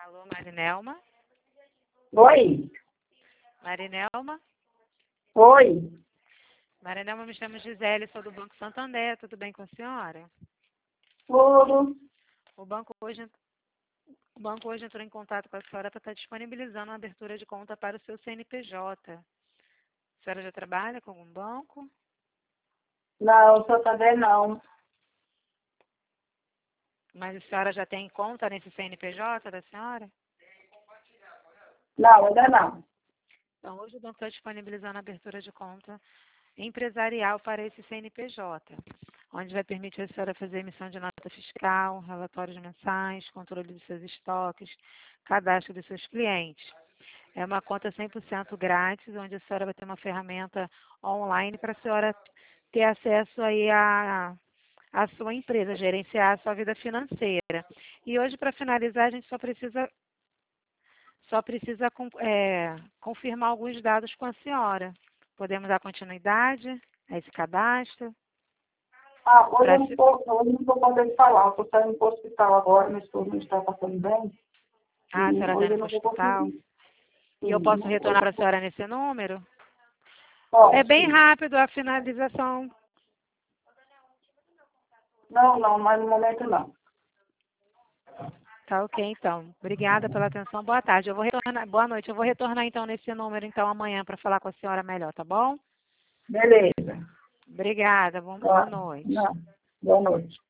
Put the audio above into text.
Alô, Marinelma? Oi, Marinelma? oi. Marinelma, me chamo Gisele, sou do Banco Santander. Tudo bem com a senhora? Tudo. O banco hoje, o banco hoje entrou em contato com a senhora para estar disponibilizando a abertura de conta para o seu CNPJ. A senhora já trabalha com algum banco? Não, Santander não. Mas a senhora já tem conta nesse CNPJ da senhora? Não, ainda não. Então, hoje o banco está disponibilizando a abertura de conta empresarial para esse CNPJ, onde vai permitir a senhora fazer emissão de nota fiscal, relatórios mensais, controle dos seus estoques, cadastro dos seus clientes. É uma conta 100% grátis, onde a senhora vai ter uma ferramenta online para a senhora ter acesso aí à sua empresa, gerenciar a sua vida financeira. E hoje, para finalizar, a gente só precisa confirmar alguns dados com a senhora. Podemos dar continuidade a esse cadastro? Hoje eu hoje não estou podendo falar. Estou saindo para o hospital agora, meu esposo não está passando bem. Ah, a senhora está Hoje indo eu para não o vou hospital. conseguir. E eu posso Sim, retornar para a senhora nesse número? É posso. bem rápido a finalização. Não, mas no momento não. Tá ok, então. Obrigada pela atenção. Boa tarde. Eu vou retornar. Boa noite. Eu vou retornar então nesse número então amanhã para falar com a senhora melhor, tá bom? Beleza. Obrigada. Boa Tá. noite. Não. Boa noite.